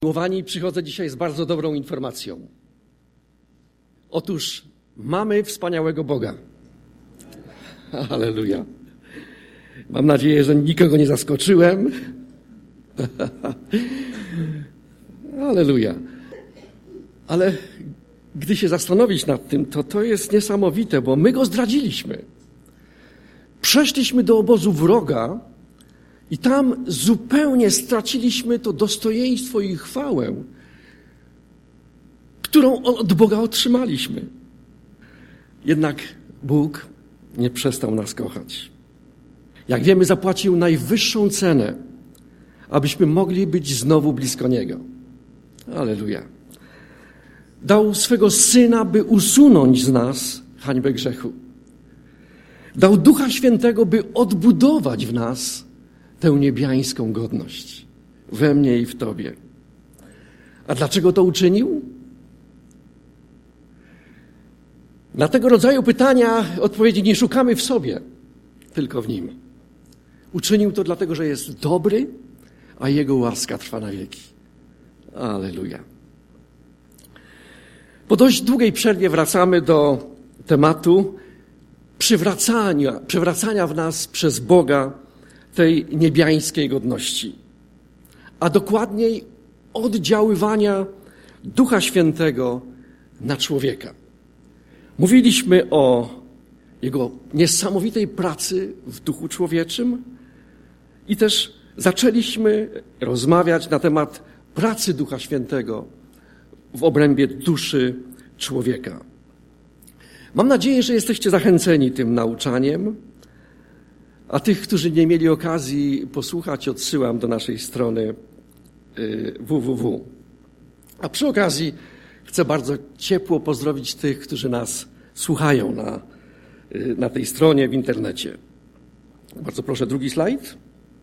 Miłowani, przychodzę dzisiaj z bardzo dobrą informacją. Otóż mamy wspaniałego Boga. Halleluja. Mam nadzieję, że nikogo nie zaskoczyłem. Halleluja. Ale gdy się zastanowić nad tym, to jest niesamowite, bo my Go zdradziliśmy. Przeszliśmy do obozu wroga i tam zupełnie straciliśmy to dostojeństwo i chwałę, którą od Boga otrzymaliśmy. Jednak Bóg nie przestał nas kochać. Jak wiemy, zapłacił najwyższą cenę, abyśmy mogli być znowu blisko Niego. Alleluja. Dał swego Syna, by usunąć z nas hańbę grzechu. Dał Ducha Świętego, by odbudować w nas tę niebiańską godność. We mnie i w Tobie. A dlaczego to uczynił? Na tego rodzaju pytania odpowiedzi nie szukamy w sobie, tylko w Nim. Uczynił to dlatego, że jest dobry, a Jego łaska trwa na wieki. Alleluja. Po dość długiej przerwie wracamy do tematu przywracania w nas przez Boga tej niebiańskiej godności, a dokładniej oddziaływania Ducha Świętego na człowieka. Mówiliśmy o Jego niesamowitej pracy w duchu człowieczym i też zaczęliśmy rozmawiać na temat pracy Ducha Świętego w obrębie duszy człowieka. Mam nadzieję, że jesteście zachęceni tym nauczaniem, a tych, którzy nie mieli okazji posłuchać, odsyłam do naszej strony www. A przy okazji chcę bardzo ciepło pozdrowić tych, którzy nas słuchają na tej stronie w internecie. Bardzo proszę, drugi slajd.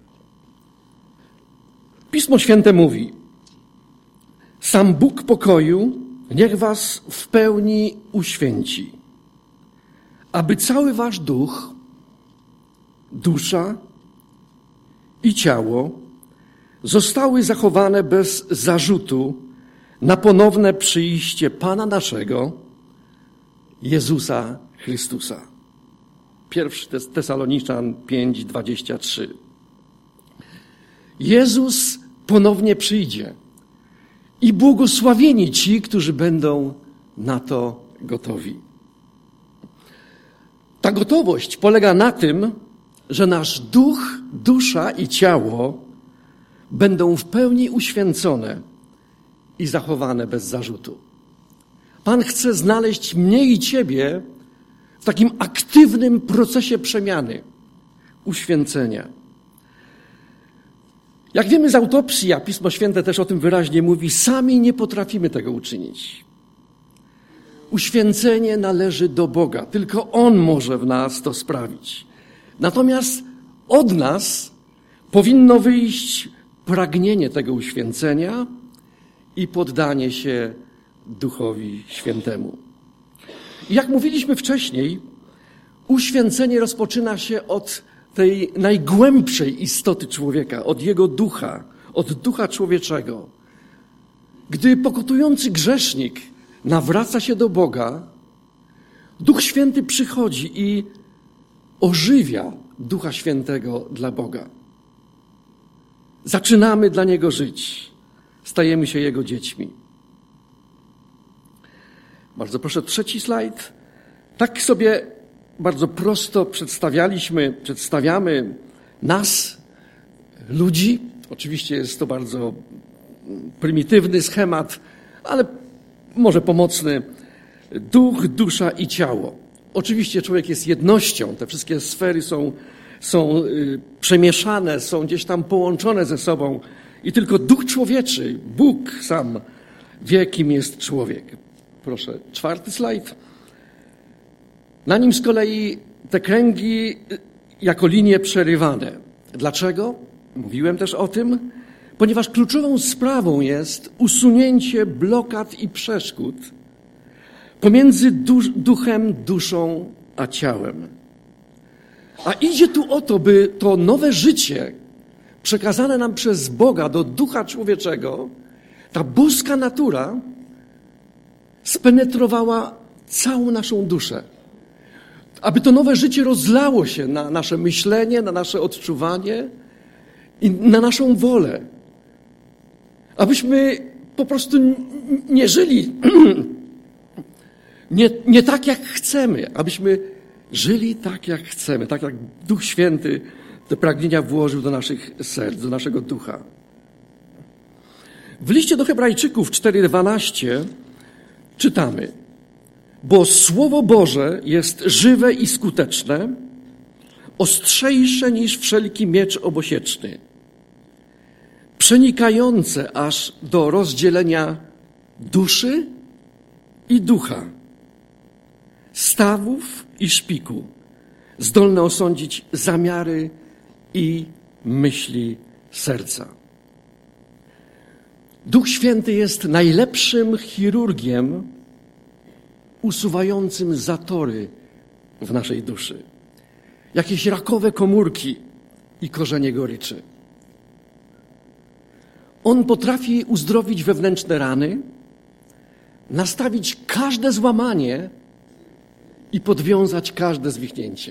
Pismo Święte mówi: sam Bóg pokoju niech was w pełni uświęci, aby cały wasz duch, dusza i ciało zostały zachowane bez zarzutu na ponowne przyjście Pana naszego, Jezusa Chrystusa. 1 Tesaloniczan 5:23. Jezus ponownie przyjdzie i błogosławieni ci, którzy będą na to gotowi. Ta gotowość polega na tym, że nasz duch, dusza i ciało będą w pełni uświęcone i zachowane bez zarzutu. Pan chce znaleźć mnie i ciebie w takim aktywnym procesie przemiany, uświęcenia. Jak wiemy z autopsji, a Pismo Święte też o tym wyraźnie mówi, sami nie potrafimy tego uczynić. Uświęcenie należy do Boga. Tylko On może w nas to sprawić. Natomiast od nas powinno wyjść pragnienie tego uświęcenia i poddanie się Duchowi Świętemu. I jak mówiliśmy wcześniej, uświęcenie rozpoczyna się od tej najgłębszej istoty człowieka, od jego ducha, od ducha człowieczego. Gdy pokutujący grzesznik nawraca się do Boga, Duch Święty przychodzi i ożywia Ducha Świętego dla Boga. Zaczynamy dla Niego żyć. Stajemy się Jego dziećmi. Bardzo proszę, trzeci slajd. Tak sobie bardzo prosto przedstawiamy nas, ludzi. Oczywiście jest to bardzo prymitywny schemat, ale może pomocny. Duch, dusza i ciało. Oczywiście człowiek jest jednością. Te wszystkie sfery są przemieszane, są gdzieś tam połączone ze sobą i tylko duch człowieczy, Bóg sam wie, kim jest człowiek. Proszę, czwarty slajd. Na nim z kolei te kręgi jako linie przerywane. Dlaczego? Mówiłem też o tym, ponieważ kluczową sprawą jest usunięcie blokad i przeszkód pomiędzy duchem, duszą a ciałem. A idzie tu o to, by to nowe życie przekazane nam przez Boga do ducha człowieczego ta boska natura spenetrowała całą naszą duszę. Aby to nowe życie rozlało się na nasze myślenie, na nasze odczuwanie i na naszą wolę. Abyśmy po prostu nie żyli nie tak, jak chcemy, abyśmy żyli tak, jak chcemy, tak jak Duch Święty te pragnienia włożył do naszych serc, do naszego ducha. W liście do Hebrajczyków 4:12 czytamy: bo Słowo Boże jest żywe i skuteczne, ostrzejsze niż wszelki miecz obosieczny, przenikające aż do rozdzielenia duszy i ducha, stawów i szpiku, zdolne osądzić zamiary i myśli serca. Duch Święty jest najlepszym chirurgiem usuwającym zatory w naszej duszy, jakieś rakowe komórki i korzenie goryczy. On potrafi uzdrowić wewnętrzne rany, nastawić każde złamanie i podwiązać każde zwichnięcie.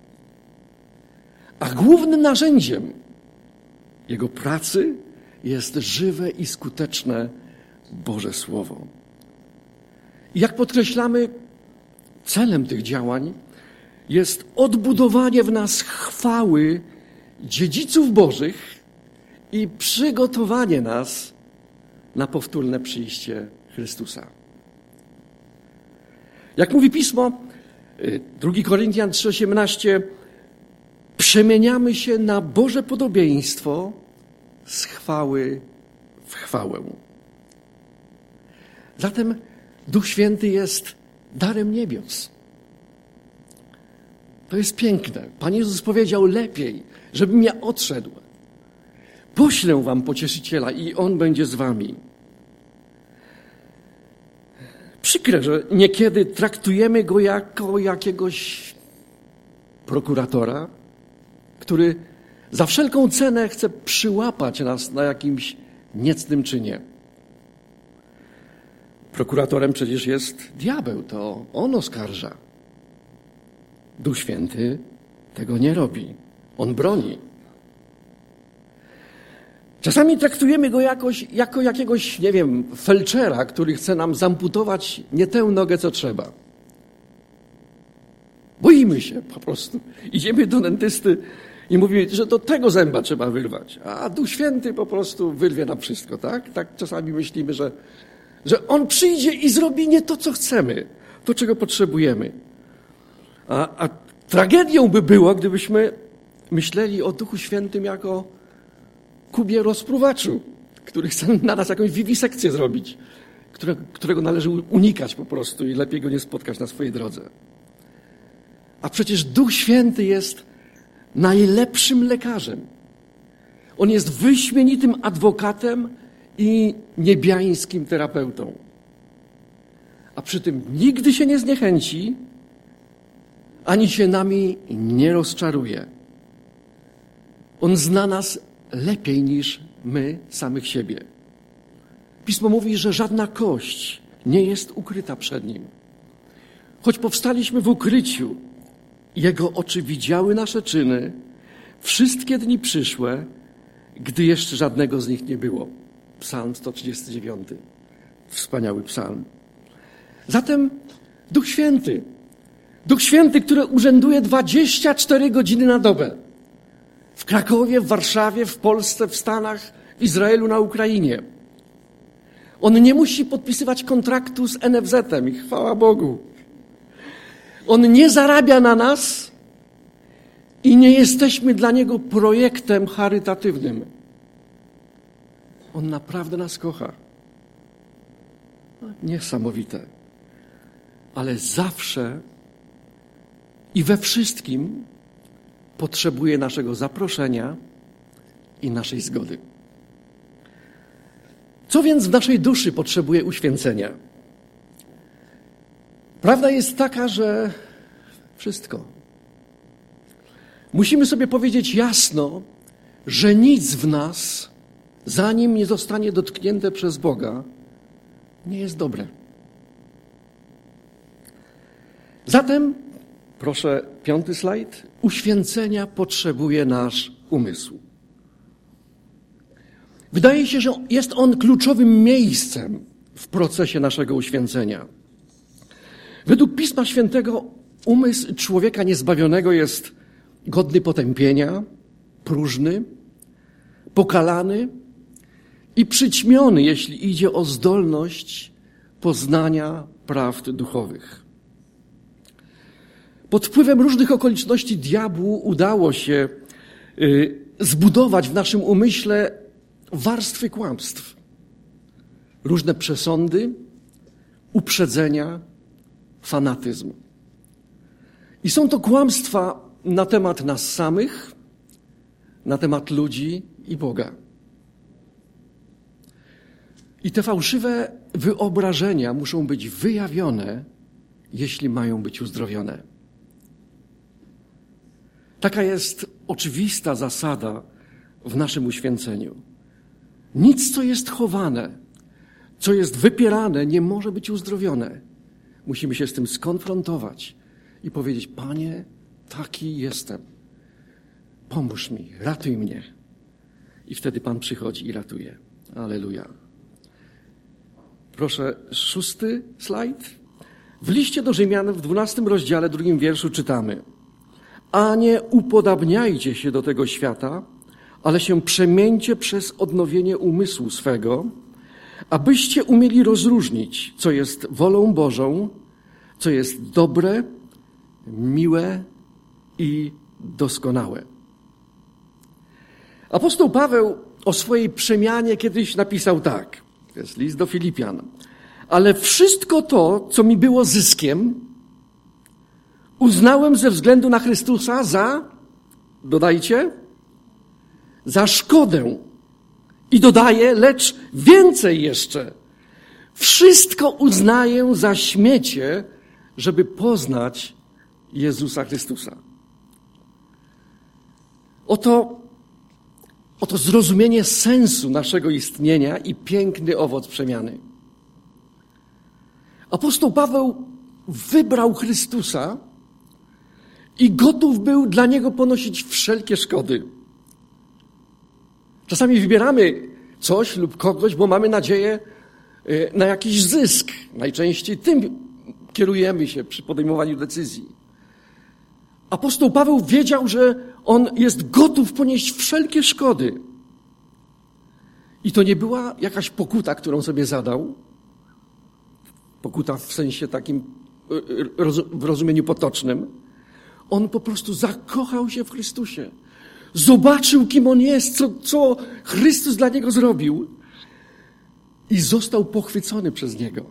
A głównym narzędziem Jego pracy jest żywe i skuteczne Boże Słowo. I jak podkreślamy, celem tych działań jest odbudowanie w nas chwały dziedziców Bożych i przygotowanie nas na powtórne przyjście Chrystusa. Jak mówi Pismo, 2 Koryntian 3:18, przemieniamy się na Boże podobieństwo z chwały w chwałę. Zatem Duch Święty jest darem niebios. To jest piękne. Pan Jezus powiedział: lepiej, żebym ja odszedł. Poślę wam Pocieszyciela i On będzie z wami. Przykre, że niekiedy traktujemy Go jako jakiegoś prokuratora, który za wszelką cenę chce przyłapać nas na jakimś niecnym czynie. Prokuratorem przecież jest diabeł, to on oskarża. Duch Święty tego nie robi. On broni. Czasami traktujemy Go jako jakiegoś, nie wiem, felczera, który chce nam zamputować nie tę nogę, co trzeba. Boimy się po prostu. Idziemy do dentysty i mówimy, że do tego zęba trzeba wyrwać. A Duch Święty po prostu wyrwie nam wszystko, tak? Tak czasami myślimy, że On przyjdzie i zrobi nie to, co chcemy, to, czego potrzebujemy. A tragedią by było, gdybyśmy myśleli o Duchu Świętym jako kubie rozpruwaczu, który chce na nas jakąś wiwisekcję zrobić, którego należy unikać po prostu i lepiej go nie spotkać na swojej drodze. A przecież Duch Święty jest najlepszym lekarzem. On jest wyśmienitym adwokatem i niebiańskim terapeutą. A przy tym nigdy się nie zniechęci, ani się nami nie rozczaruje. On zna nas lepiej niż my samych siebie. Pismo mówi, że żadna kość nie jest ukryta przed Nim. Choć powstaliśmy w ukryciu, Jego oczy widziały nasze czyny, wszystkie dni przyszłe, gdy jeszcze żadnego z nich nie było. Psalm 139. Wspaniały psalm. Zatem Duch Święty, który urzęduje 24 godziny na dobę. W Krakowie, w Warszawie, w Polsce, w Stanach, w Izraelu, na Ukrainie. On nie musi podpisywać kontraktu z NFZ-em i chwała Bogu. On nie zarabia na nas i nie jesteśmy dla Niego projektem charytatywnym. On naprawdę nas kocha. Niesamowite. Ale zawsze i we wszystkim potrzebuje naszego zaproszenia i naszej zgody. Co więc w naszej duszy potrzebuje uświęcenia? Prawda jest taka, że wszystko. Musimy sobie powiedzieć jasno, że nic w nas zanim nie zostanie dotknięte przez Boga, nie jest dobre. Zatem, proszę 5. slajd, uświęcenia potrzebuje nasz umysł. Wydaje się, że jest on kluczowym miejscem w procesie naszego uświęcenia. Według Pisma Świętego umysł człowieka niezbawionego jest godny potępienia, próżny, pokalany i przyćmiony, jeśli idzie o zdolność poznania prawd duchowych. Pod wpływem różnych okoliczności diabłu udało się zbudować w naszym umyśle warstwy kłamstw, różne przesądy, uprzedzenia, fanatyzm. I są to kłamstwa na temat nas samych, na temat ludzi i Boga. I te fałszywe wyobrażenia muszą być wyjawione, jeśli mają być uzdrowione. Taka jest oczywista zasada w naszym uświęceniu. Nic, co jest chowane, co jest wypierane, nie może być uzdrowione. Musimy się z tym skonfrontować i powiedzieć: Panie, taki jestem. Pomóż mi, ratuj mnie. I wtedy Pan przychodzi i ratuje. Alleluja. Proszę, 6. slajd. W liście do Rzymian w 12 rozdziale, 2 wierszu czytamy: A nie upodabniajcie się do tego świata, ale się przemieńcie przez odnowienie umysłu swego, abyście umieli rozróżnić, co jest wolą Bożą, co jest dobre, miłe i doskonałe. Apostoł Paweł o swojej przemianie kiedyś napisał tak. To jest list do Filipian. Ale wszystko to, co mi było zyskiem, uznałem ze względu na Chrystusa za, dodajcie, za szkodę. I dodaję, lecz więcej jeszcze. Wszystko uznaję za śmiecie, żeby poznać Jezusa Chrystusa. Oto zrozumienie sensu naszego istnienia i piękny owoc przemiany. Apostoł Paweł wybrał Chrystusa i gotów był dla Niego ponosić wszelkie szkody. Czasami wybieramy coś lub kogoś, bo mamy nadzieję na jakiś zysk. Najczęściej tym kierujemy się przy podejmowaniu decyzji. Apostoł Paweł wiedział, że on jest gotów ponieść wszelkie szkody. I to nie była jakaś pokuta, którą sobie zadał. Pokuta w sensie takim, w rozumieniu potocznym. On po prostu zakochał się w Chrystusie. Zobaczył, kim on jest, co Chrystus dla niego zrobił. I został pochwycony przez Niego.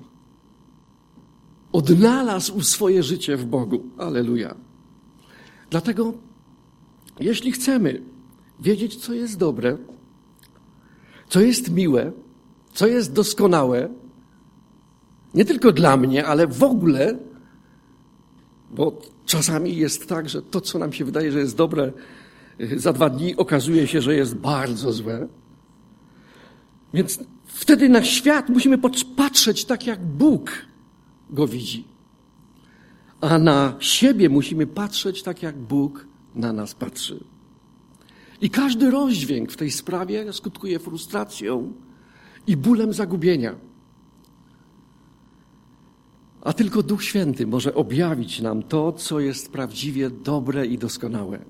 Odnalazł swoje życie w Bogu. Alleluja. Dlatego, jeśli chcemy wiedzieć, co jest dobre, co jest miłe, co jest doskonałe, nie tylko dla mnie, ale w ogóle, bo czasami jest tak, że to, co nam się wydaje, że jest dobre, za 2 dni okazuje się, że jest bardzo złe. Więc wtedy na świat musimy patrzeć tak, jak Bóg go widzi. A na siebie musimy patrzeć tak, jak Bóg na nas patrzy. I każdy rozdźwięk w tej sprawie skutkuje frustracją i bólem zagubienia. A tylko Duch Święty może objawić nam to, co jest prawdziwie dobre i doskonałe.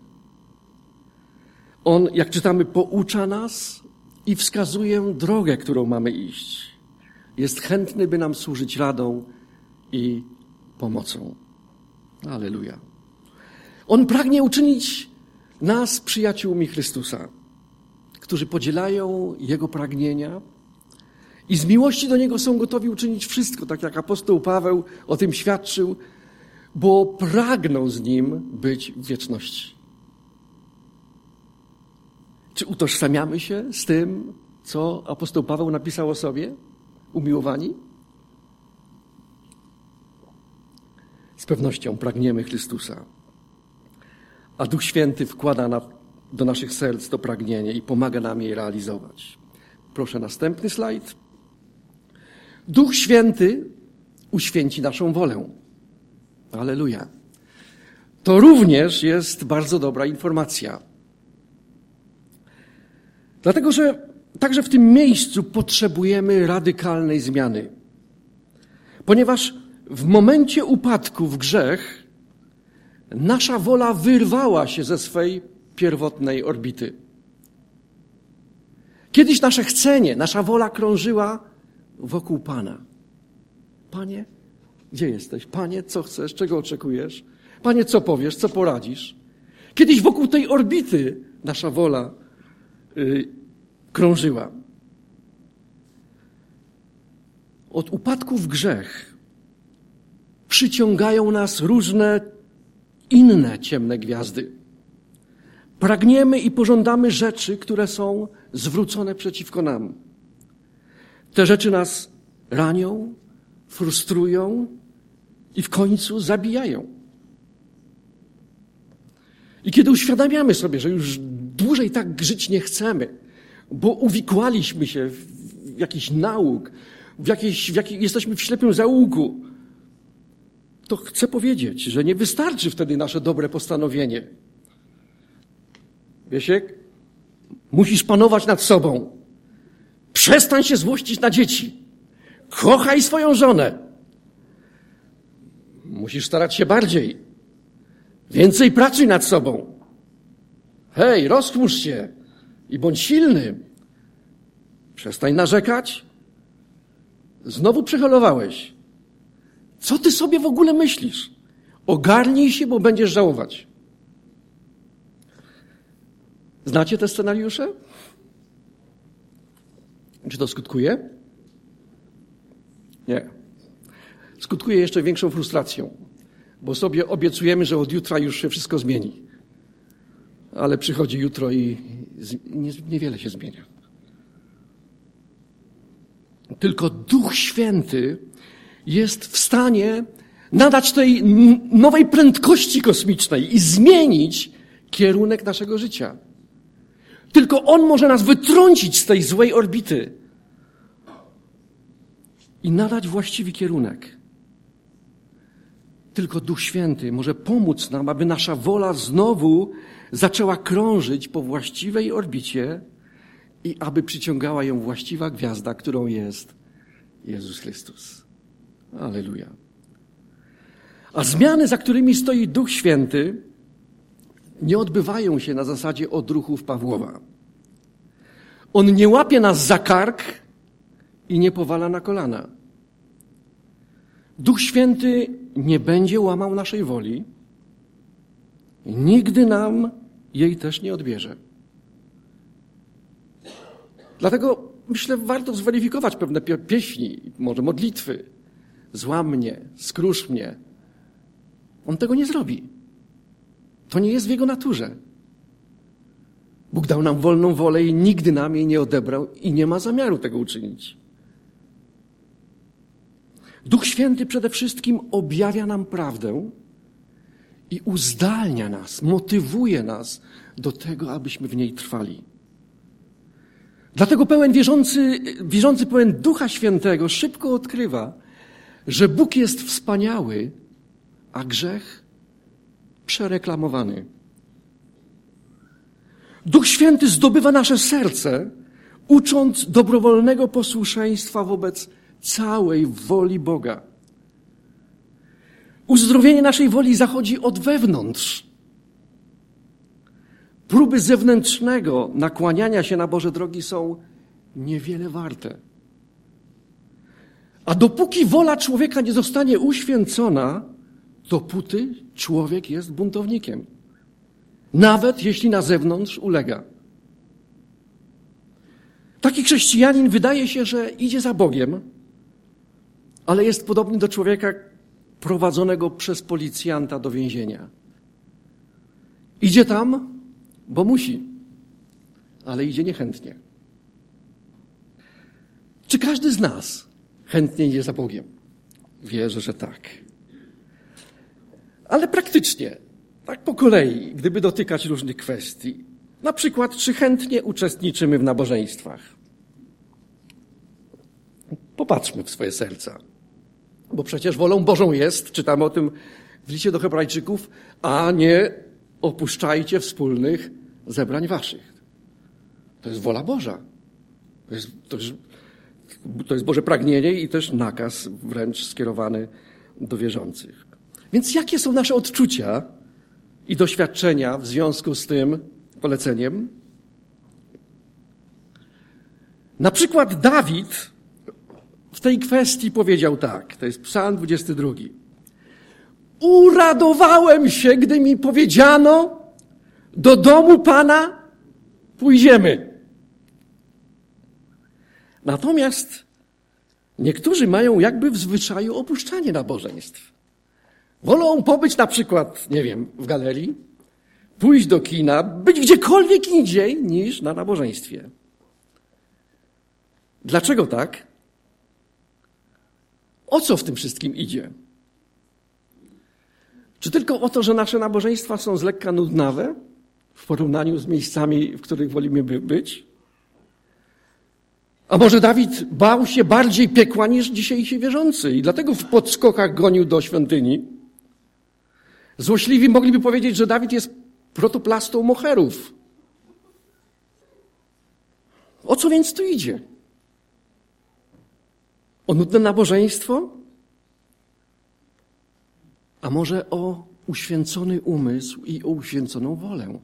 On, jak czytamy, poucza nas i wskazuje drogę, którą mamy iść. Jest chętny, by nam służyć radą i pomocą. Alleluja. On pragnie uczynić nas przyjaciółmi Chrystusa, którzy podzielają Jego pragnienia i z miłości do Niego są gotowi uczynić wszystko, tak jak apostoł Paweł o tym świadczył, bo pragną z Nim być w wieczności. Czy utożsamiamy się z tym, co apostoł Paweł napisał o sobie? Umiłowani? Z pewnością pragniemy Chrystusa. A Duch Święty wkłada do naszych serc to pragnienie i pomaga nam je realizować. Proszę następny slajd. Duch Święty uświęci naszą wolę. Alleluja. To również jest bardzo dobra informacja. Dlatego, że także w tym miejscu potrzebujemy radykalnej zmiany. Ponieważ w momencie upadku w grzech nasza wola wyrwała się ze swej pierwotnej orbity. Kiedyś nasze chcenie, nasza wola krążyła wokół Pana. Panie, gdzie jesteś? Panie, co chcesz? Czego oczekujesz? Panie, co powiesz? Co poradzisz? Kiedyś wokół tej orbity nasza wola krążyła. Od upadku w grzech przyciągają nas różne inne ciemne gwiazdy. Pragniemy i pożądamy rzeczy, które są zwrócone przeciwko nam. Te rzeczy nas ranią, frustrują i w końcu zabijają. I kiedy uświadamiamy sobie, że już dłużej tak żyć nie chcemy, bo uwikłaliśmy się w jakiś nauk, jesteśmy w ślepym zaułku, to chcę powiedzieć, że nie wystarczy wtedy nasze dobre postanowienie. Wiesiek, musisz panować nad sobą. Przestań się złościć na dzieci. Kochaj swoją żonę. Musisz starać się bardziej. Więcej pracuj nad sobą. Hej, rozchmurz się i bądź silny. Przestań narzekać. Znowu przeholowałeś. Co ty sobie w ogóle myślisz? Ogarnij się, bo będziesz żałować. Znacie te scenariusze? Czy to skutkuje? Nie. Skutkuje jeszcze większą frustracją, bo sobie obiecujemy, że od jutra już się wszystko zmieni. Ale przychodzi jutro i niewiele się zmienia. Tylko Duch Święty jest w stanie nadać tej nowej prędkości kosmicznej i zmienić kierunek naszego życia. Tylko On może nas wytrącić z tej złej orbity i nadać właściwy kierunek. Tylko Duch Święty może pomóc nam, aby nasza wola znowu zaczęła krążyć po właściwej orbicie i aby przyciągała ją właściwa gwiazda, którą jest Jezus Chrystus. Alleluja. A zmiany, za którymi stoi Duch Święty, nie odbywają się na zasadzie odruchów Pawłowa. On nie łapie nas za kark i nie powala na kolana. Duch Święty nie będzie łamał naszej woli, nigdy nam jej też nie odbierze. Dlatego myślę, warto zweryfikować pewne pieśni, może modlitwy. Złam mnie, skrusz mnie. On tego nie zrobi. To nie jest w Jego naturze. Bóg dał nam wolną wolę i nigdy nam jej nie odebrał i nie ma zamiaru tego uczynić. Duch Święty przede wszystkim objawia nam prawdę i uzdalnia nas, motywuje nas do tego, abyśmy w niej trwali. Dlatego wierzący pełen Ducha Świętego szybko odkrywa, że Bóg jest wspaniały, a grzech przereklamowany. Duch Święty zdobywa nasze serce, ucząc dobrowolnego posłuszeństwa wobec całej woli Boga. Uzdrowienie naszej woli zachodzi od wewnątrz. Próby zewnętrznego nakłaniania się na Boże drogi są niewiele warte. A dopóki wola człowieka nie zostanie uświęcona, dopóty człowiek jest buntownikiem. Nawet jeśli na zewnątrz ulega. Taki chrześcijanin wydaje się, że idzie za Bogiem, ale jest podobny do człowieka prowadzonego przez policjanta do więzienia. Idzie tam, bo musi, ale idzie niechętnie. Czy każdy z nas chętnie idzie za Bogiem? Wierzę, że tak. Ale praktycznie, tak po kolei, gdyby dotykać różnych kwestii. Na przykład, czy chętnie uczestniczymy w nabożeństwach? Popatrzmy w swoje serca. Bo przecież wolą Bożą jest, czytamy o tym w liście do Hebrajczyków, a nie opuszczajcie wspólnych zebrań waszych. To jest wola Boża. To jest Boże pragnienie i też nakaz wręcz skierowany do wierzących. Więc jakie są nasze odczucia i doświadczenia w związku z tym poleceniem? Na przykład Dawid w tej kwestii powiedział tak, to jest Psalm 22. Uradowałem się, gdy mi powiedziano, do domu Pana pójdziemy. Natomiast niektórzy mają jakby w zwyczaju opuszczanie nabożeństw. Wolą pobyć na przykład, nie wiem, w galerii, pójść do kina, być gdziekolwiek indziej niż na nabożeństwie. Dlaczego tak? O co w tym wszystkim idzie? Czy tylko o to, że nasze nabożeństwa są z lekka nudnawe w porównaniu z miejscami, w których wolimy być? A może Dawid bał się bardziej piekła niż dzisiejsi wierzący i dlatego w podskokach gonił do świątyni? Złośliwi mogliby powiedzieć, że Dawid jest protoplastą moherów. O co więc tu idzie? O nudne nabożeństwo? A może o uświęcony umysł i o uświęconą wolę?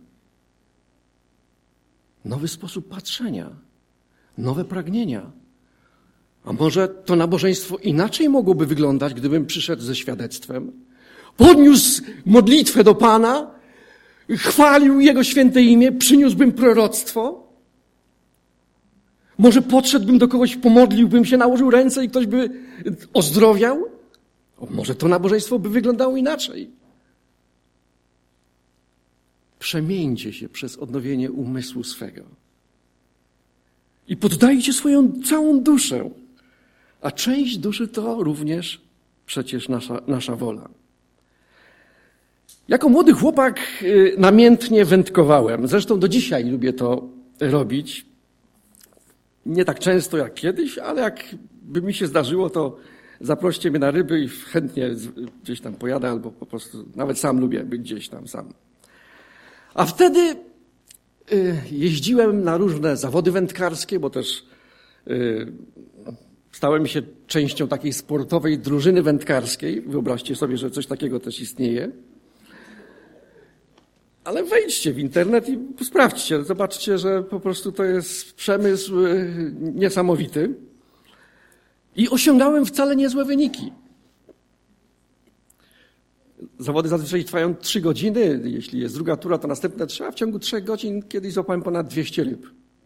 Nowy sposób patrzenia, nowe pragnienia. A może to nabożeństwo inaczej mogłoby wyglądać, gdybym przyszedł ze świadectwem, podniósł modlitwę do Pana, chwalił Jego święte imię, przyniósłbym proroctwo? Może podszedłbym do kogoś, pomodliłbym się, nałożył ręce i ktoś by ozdrowiał? Może to nabożeństwo by wyglądało inaczej. Przemieńcie się przez odnowienie umysłu swego. I poddajcie swoją całą duszę. A część duszy to również przecież nasza wola. Jako młody chłopak namiętnie wędkowałem. Zresztą do dzisiaj lubię to robić. Nie tak często jak kiedyś, ale jak by mi się zdarzyło, to zaproście mnie na ryby i chętnie gdzieś tam pojadę, albo po prostu nawet sam lubię być gdzieś tam sam. A wtedy jeździłem na różne zawody wędkarskie, bo też stałem się częścią takiej sportowej drużyny wędkarskiej. Wyobraźcie sobie, że coś takiego też istnieje. Ale wejdźcie w internet i sprawdźcie, zobaczcie, że po prostu to jest przemysł niesamowity. I osiągałem wcale niezłe wyniki. Zawody zazwyczaj trwają 3 godziny. Jeśli jest druga tura, to następne 3, a w ciągu 3 godzin kiedyś złapałem ponad 200 ryb.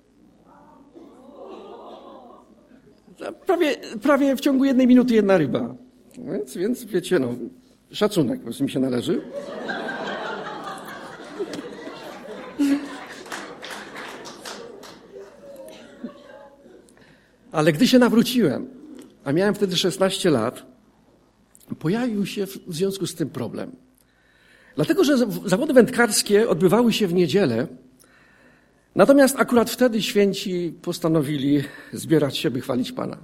Prawie w ciągu 1 minuty 1 ryba. Więc wiecie, szacunek po prostu mi się należy. Ale gdy się nawróciłem, a miałem wtedy 16 lat, pojawił się w związku z tym problem. Dlatego, że zawody wędkarskie odbywały się w niedzielę, natomiast akurat wtedy święci postanowili zbierać się, by chwalić Pana.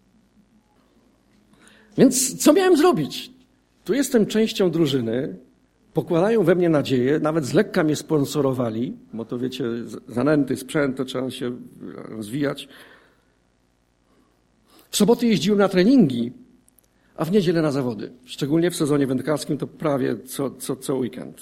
Więc co miałem zrobić? Tu jestem częścią drużyny, pokładają we mnie nadzieję, nawet z lekka mnie sponsorowali, bo to wiecie, zanęty, sprzęt, to trzeba się rozwijać. W soboty jeździłem na treningi, a w niedzielę na zawody. Szczególnie w sezonie wędkarskim to prawie co weekend.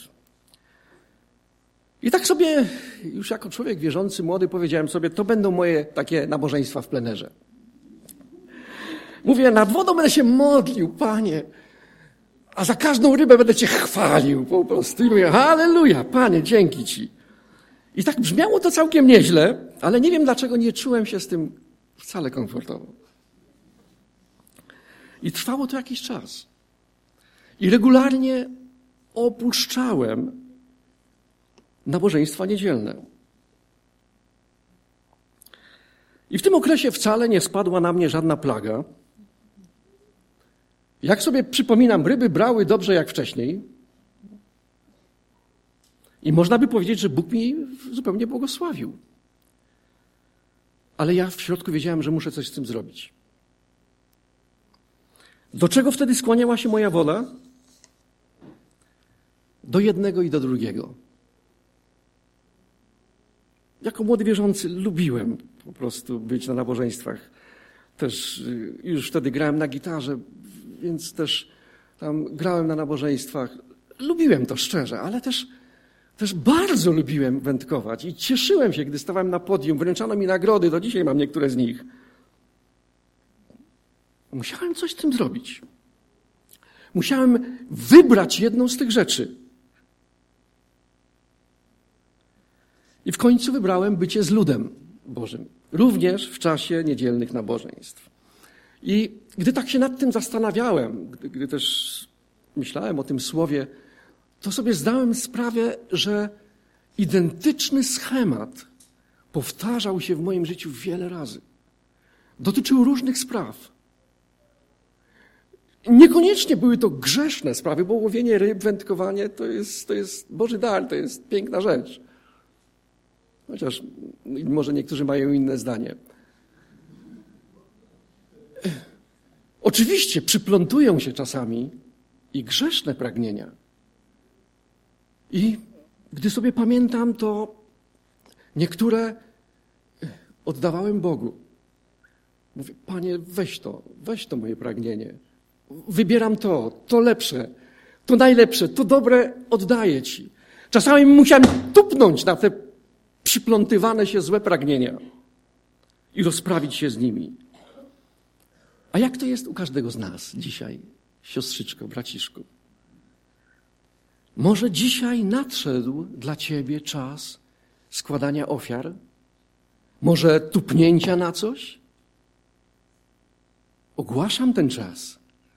I tak sobie, już jako człowiek wierzący, młody, powiedziałem sobie, to będą moje takie nabożeństwa w plenerze. Mówię, nad wodą będę się modlił, Panie, a za każdą rybę będę Cię chwalił po prostu. I mówię, halleluja, Panie, dzięki Ci. I tak brzmiało to całkiem nieźle, ale nie wiem, dlaczego nie czułem się z tym wcale komfortowo. I trwało to jakiś czas. I regularnie opuszczałem nabożeństwa niedzielne. I w tym okresie wcale nie spadła na mnie żadna plaga. Jak sobie przypominam, ryby brały dobrze jak wcześniej. I można by powiedzieć, że Bóg mi zupełnie błogosławił. Ale ja w środku wiedziałem, że muszę coś z tym zrobić. Do czego wtedy skłaniała się moja wola? Do jednego i do drugiego. Jako młody wierzący lubiłem po prostu być na nabożeństwach. Też już wtedy grałem na gitarze, więc też tam grałem na nabożeństwach. Lubiłem to szczerze, ale też bardzo lubiłem wędkować i cieszyłem się, gdy stawałem na podium. Wręczano mi nagrody, do dzisiaj mam niektóre z nich. Musiałem coś z tym zrobić. Musiałem wybrać jedną z tych rzeczy. I w końcu wybrałem bycie z ludem Bożym, również w czasie niedzielnych nabożeństw. I gdy tak się nad tym zastanawiałem, gdy też myślałem o tym słowie, to sobie zdałem sprawę, że identyczny schemat powtarzał się w moim życiu wiele razy. Dotyczył różnych spraw. Niekoniecznie były to grzeszne sprawy, bo łowienie ryb, wędkowanie to jest Boży dar, to jest piękna rzecz. Chociaż może niektórzy mają inne zdanie. Oczywiście przyplątują się czasami i grzeszne pragnienia. I gdy sobie pamiętam, to niektóre oddawałem Bogu. Mówię, Panie, weź to moje pragnienie. Wybieram to lepsze, to najlepsze, to dobre oddaję Ci. Czasami musiałem tupnąć na te przyplątywane się złe pragnienia i rozprawić się z nimi. A jak to jest u każdego z nas dzisiaj, siostrzyczko, braciszku? Może dzisiaj nadszedł dla Ciebie czas składania ofiar? Może tupnięcia na coś? Ogłaszam ten czas.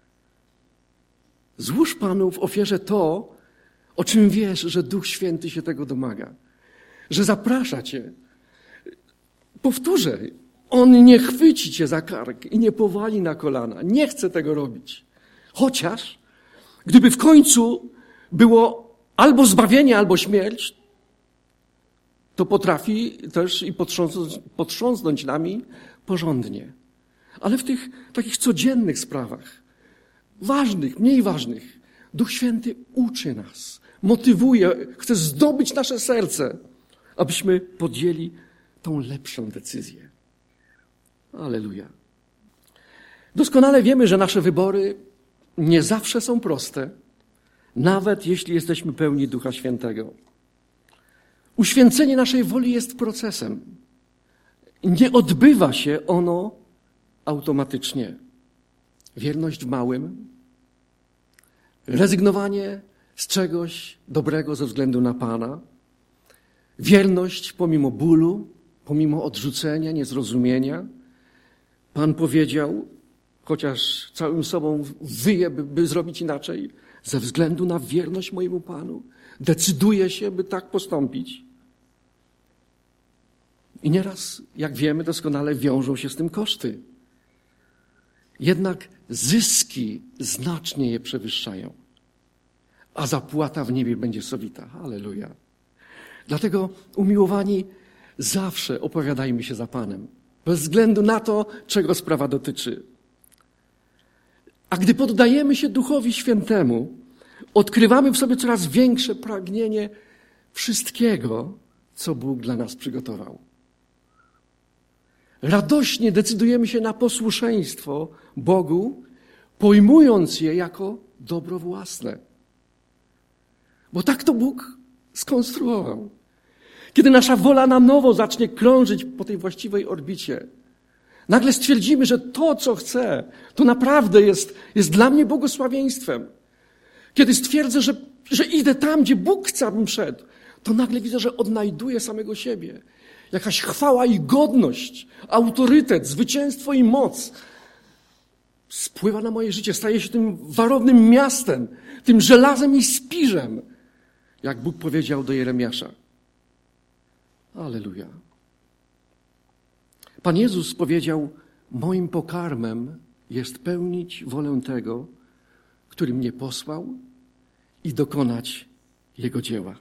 Złóż Panu w ofierze to, o czym wiesz, że Duch Święty się tego domaga. Że zaprasza Cię. Powtórzę, On nie chwyci Cię za kark i nie powali na kolana. Nie chce tego robić. Chociaż, gdyby w końcu było albo zbawienie, albo śmierć, to potrafi też i potrząsnąć nami porządnie. Ale w tych takich codziennych sprawach, ważnych, mniej ważnych, Duch Święty uczy nas, motywuje, chce zdobyć nasze serce, abyśmy podjęli tą lepszą decyzję. Alleluja. Doskonale wiemy, że nasze wybory nie zawsze są proste, nawet jeśli jesteśmy pełni Ducha Świętego. Uświęcenie naszej woli jest procesem. Nie odbywa się ono automatycznie. Wierność w małym, rezygnowanie z czegoś dobrego ze względu na Pana, wierność pomimo bólu, pomimo odrzucenia, niezrozumienia. Pan powiedział, chociaż całym sobą wyje, by zrobić inaczej, ze względu na wierność mojemu Panu, decyduje się, by tak postąpić. I nieraz, jak wiemy doskonale, wiążą się z tym koszty. Jednak zyski znacznie je przewyższają, a zapłata w niebie będzie sowita. Halleluja. Dlatego, umiłowani, zawsze opowiadajmy się za Panem, bez względu na to, czego sprawa dotyczy. A gdy poddajemy się Duchowi Świętemu, odkrywamy w sobie coraz większe pragnienie wszystkiego, co Bóg dla nas przygotował. Radośnie decydujemy się na posłuszeństwo Bogu, pojmując je jako dobro własne. Bo tak to Bóg skonstruował. Kiedy nasza wola na nowo zacznie krążyć po tej właściwej orbicie, nagle stwierdzimy, że to, co chcę, to naprawdę jest dla mnie błogosławieństwem. Kiedy stwierdzę, że idę tam, gdzie Bóg chce, abym szedł, to nagle widzę, że odnajduję samego siebie. Jakaś chwała i godność, autorytet, zwycięstwo i moc spływa na moje życie, staje się tym warownym miastem, tym żelazem i spiżem, jak Bóg powiedział do Jeremiasza. Alleluja. Pan Jezus powiedział, moim pokarmem jest pełnić wolę tego, który mnie posłał i dokonać Jego dzieła.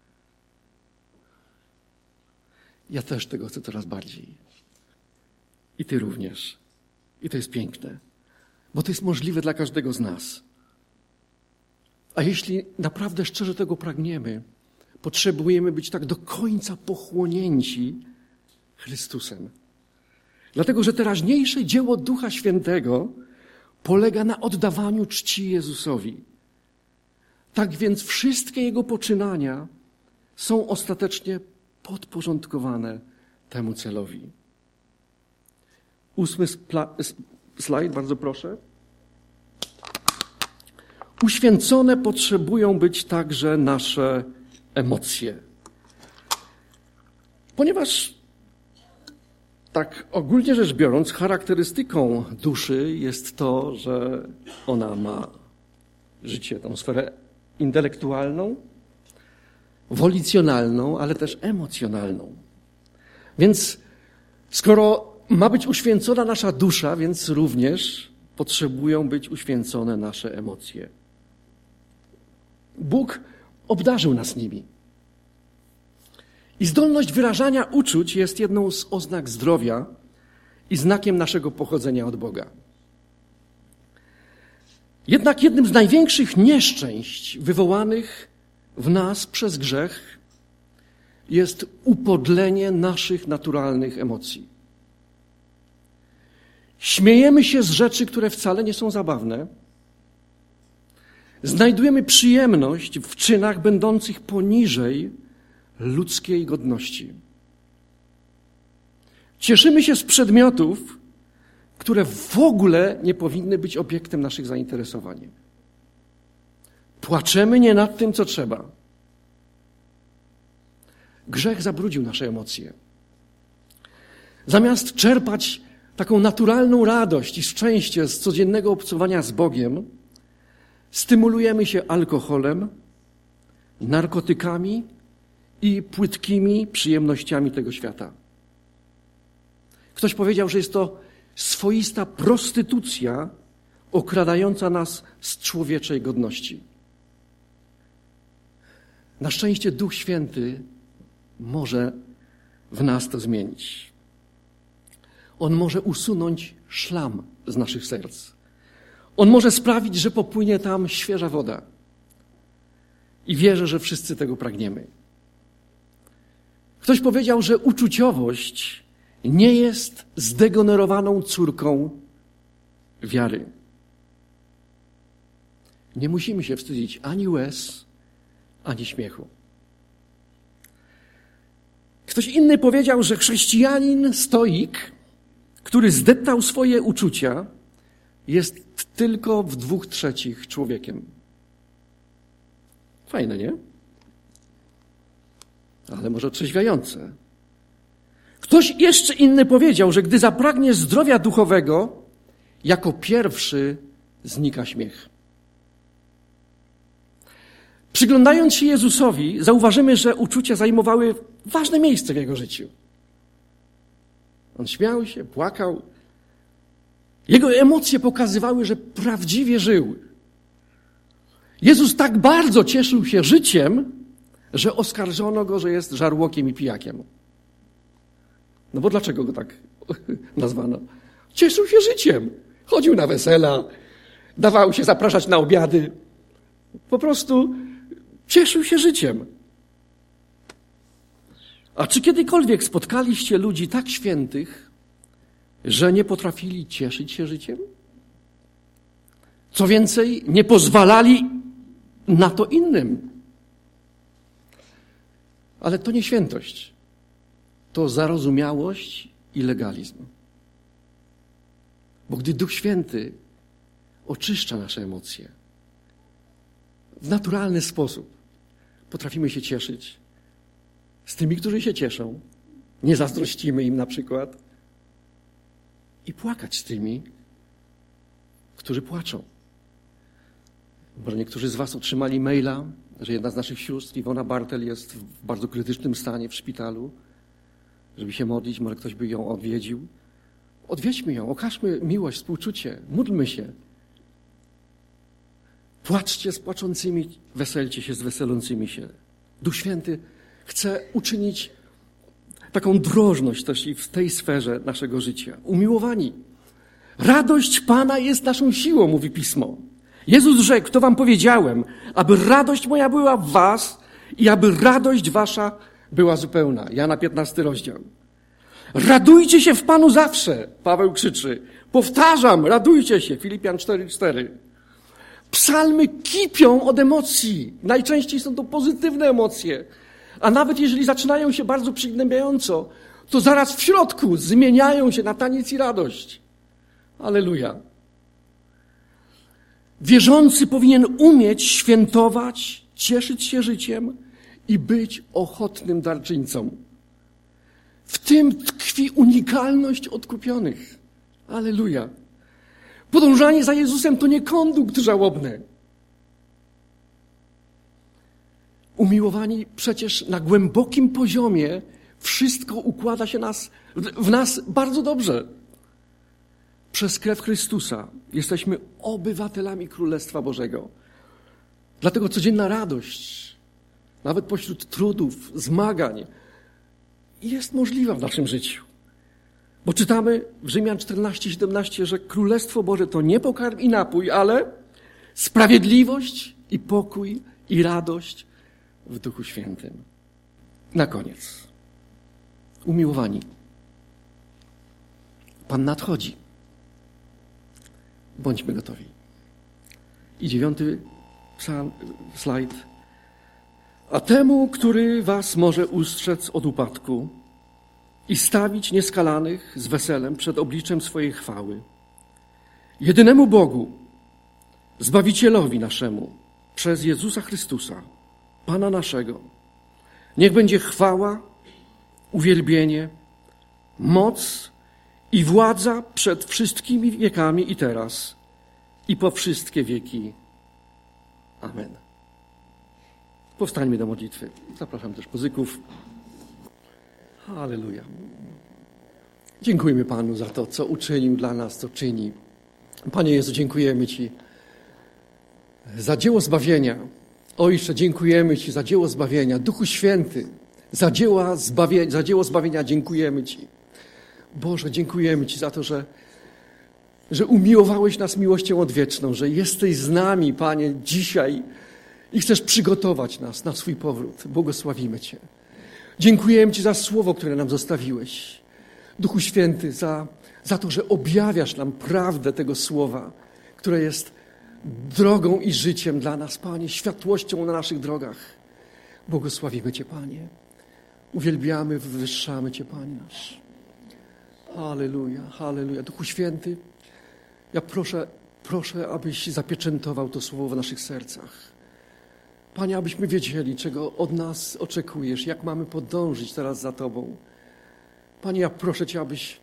Ja też tego chcę coraz bardziej. I Ty również. I to jest piękne. bo to jest możliwe dla każdego z nas. A jeśli naprawdę szczerze tego pragniemy, potrzebujemy być tak do końca pochłonięci Chrystusem. Dlatego, że teraźniejsze dzieło Ducha Świętego polega na oddawaniu czci Jezusowi. Tak więc wszystkie Jego poczynania są ostatecznie podporządkowane temu celowi. 8 slajd, bardzo proszę. Uświęcone potrzebują być także nasze emocje. Ponieważ tak ogólnie rzecz biorąc, charakterystyką duszy jest to, że ona ma życie, tą sferę intelektualną, wolicjonalną, ale też emocjonalną. Więc skoro ma być uświęcona nasza dusza, więc również potrzebują być uświęcone nasze emocje. Bóg obdarzył nas nimi. I zdolność wyrażania uczuć jest jedną z oznak zdrowia i znakiem naszego pochodzenia od Boga. Jednak jednym z największych nieszczęść wywołanych w nas przez grzech jest upodlenie naszych naturalnych emocji. Śmiejemy się z rzeczy, które wcale nie są zabawne. Znajdujemy przyjemność w czynach będących poniżej ludzkiej godności. Cieszymy się z przedmiotów, które w ogóle nie powinny być obiektem naszych zainteresowań. Płaczemy nie nad tym, co trzeba. Grzech zabrudził nasze emocje. Zamiast czerpać taką naturalną radość i szczęście z codziennego obcowania z Bogiem, stymulujemy się alkoholem, narkotykami i płytkimi przyjemnościami tego świata. Ktoś powiedział, że jest to swoista prostytucja okradająca nas z człowieczej godności. Na szczęście Duch Święty może w nas to zmienić. On może usunąć szlam z naszych serc. On może sprawić, że popłynie tam świeża woda. I wierzę, że wszyscy tego pragniemy. Ktoś powiedział, że uczuciowość nie jest zdegenerowaną córką wiary. Nie musimy się wstydzić ani łez, ani śmiechu. Ktoś inny powiedział, że chrześcijanin stoik, który zdeptał swoje uczucia, jest tylko w 2/3 człowiekiem. Fajne, nie? Ale może otrzeźwiające. Ktoś jeszcze inny powiedział, że gdy zapragniesz zdrowia duchowego, jako pierwszy znika śmiech. Przyglądając się Jezusowi, zauważymy, że uczucia zajmowały ważne miejsce w Jego życiu. On śmiał się, płakał. Jego emocje pokazywały, że prawdziwie żył. Jezus tak bardzo cieszył się życiem, że oskarżono Go, że jest żarłokiem i pijakiem. No bo dlaczego Go tak nazwano? Cieszył się życiem. Chodził na wesela, dawał się zapraszać na obiady. Po prostu cieszył się życiem. A czy kiedykolwiek spotkaliście ludzi tak świętych, że nie potrafili cieszyć się życiem? Co więcej, nie pozwalali na to innym. Ale to nie świętość. To zarozumiałość i legalizm. Bo gdy Duch Święty oczyszcza nasze emocje, w naturalny sposób potrafimy się cieszyć z tymi, którzy się cieszą. Nie zazdrościmy im na przykład. I płakać z tymi, którzy płaczą. Może niektórzy z was otrzymali maila, że jedna z naszych sióstr, Iwona Bartel, jest w bardzo krytycznym stanie w szpitalu, żeby się modlić, może ktoś by ją odwiedził. Odwiedźmy ją, okażmy miłość, współczucie, módlmy się. Płaczcie z płaczącymi, weselcie się z weselącymi się. Duch Święty chce uczynić taką drożność też i w tej sferze naszego życia. Umiłowani, Radość Pana jest naszą siłą, mówi Pismo. Jezus rzekł, to wam powiedziałem, aby radość moja była w was i aby radość wasza była zupełna. Jana 15 rozdział. Radujcie się w Panu zawsze, Paweł krzyczy. Powtarzam, radujcie się, Filipian 4:4. Psalmy kipią od emocji. Najczęściej są to pozytywne emocje. A nawet jeżeli zaczynają się bardzo przygnębiająco, to zaraz w środku zmieniają się na taniec i radość. Alleluja. Wierzący powinien umieć świętować, cieszyć się życiem i być ochotnym darczyńcą. W tym tkwi unikalność odkupionych. Alleluja. Podążanie za Jezusem to nie kondukt żałobny. Umiłowani przecież na głębokim poziomie wszystko układa się w nas bardzo dobrze. Przez krew Chrystusa jesteśmy obywatelami Królestwa Bożego. Dlatego codzienna radość, nawet pośród trudów, zmagań, jest możliwa w naszym życiu. Bo czytamy w Rzymian 14:17, że Królestwo Boże to nie pokarm i napój, ale sprawiedliwość i pokój i radość w Duchu Świętym. Na koniec. Umiłowani. Pan nadchodzi. Bądźmy gotowi. I 9 slajd. A temu, który was może ustrzec od upadku i stawić nieskalanych z weselem przed obliczem swojej chwały. Jedynemu Bogu, Zbawicielowi naszemu, przez Jezusa Chrystusa, Pana naszego, niech będzie chwała, uwielbienie, moc i władza przed wszystkimi wiekami i teraz, i po wszystkie wieki. Amen. Powstańmy do modlitwy. Zapraszam też muzyków. Halleluja. Dziękujemy Panu za to, co uczynił dla nas, co czyni. Panie Jezu, dziękujemy Ci za dzieło zbawienia. Ojcze, dziękujemy Ci za dzieło zbawienia. Duchu Święty, za dzieło zbawienia dziękujemy Ci. Boże, dziękujemy Ci za to, że umiłowałeś nas miłością odwieczną, że jesteś z nami, Panie, dzisiaj i chcesz przygotować nas na swój powrót. Błogosławimy Cię. Dziękujemy Ci za słowo, które nam zostawiłeś. Duchu Święty, za to, że objawiasz nam prawdę tego słowa, które jest drogą i życiem dla nas, Panie, światłością na naszych drogach. Błogosławimy Cię, Panie. Uwielbiamy, wywyższamy Cię, Panie nasz. Halleluja, halleluja. Duchu Święty, ja proszę, abyś zapieczętował to słowo w naszych sercach. Panie, abyśmy wiedzieli, czego od nas oczekujesz, jak mamy podążyć teraz za Tobą. Panie, ja proszę Cię,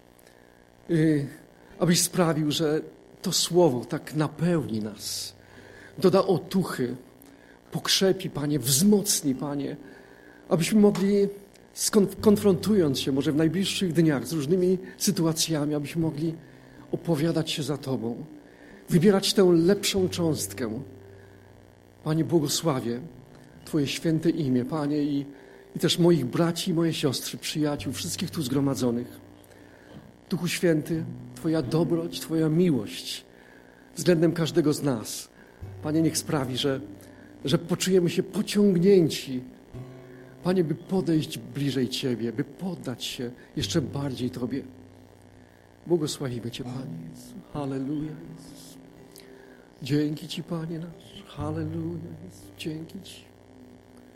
abyś sprawił, że to słowo tak napełni nas, doda otuchy, pokrzepi, Panie, wzmocni, Panie, abyśmy mogli, konfrontując się może w najbliższych dniach z różnymi sytuacjami, abyśmy mogli opowiadać się za Tobą, wybierać tę lepszą cząstkę. Panie, błogosławię Twoje święte imię, Panie, i też moich braci i moje siostry, przyjaciół, wszystkich tu zgromadzonych. Duchu Święty, Twoja dobroć, Twoja miłość względem każdego z nas, Panie, niech sprawi, że poczujemy się pociągnięci, Panie, by podejść bliżej Ciebie, by poddać się jeszcze bardziej Tobie. Błogosławimy Cię, Panie Jezu. Halleluja, Jezus. Dzięki Ci, Panie nasz. Halleluja, Jezu. Dzięki Ci.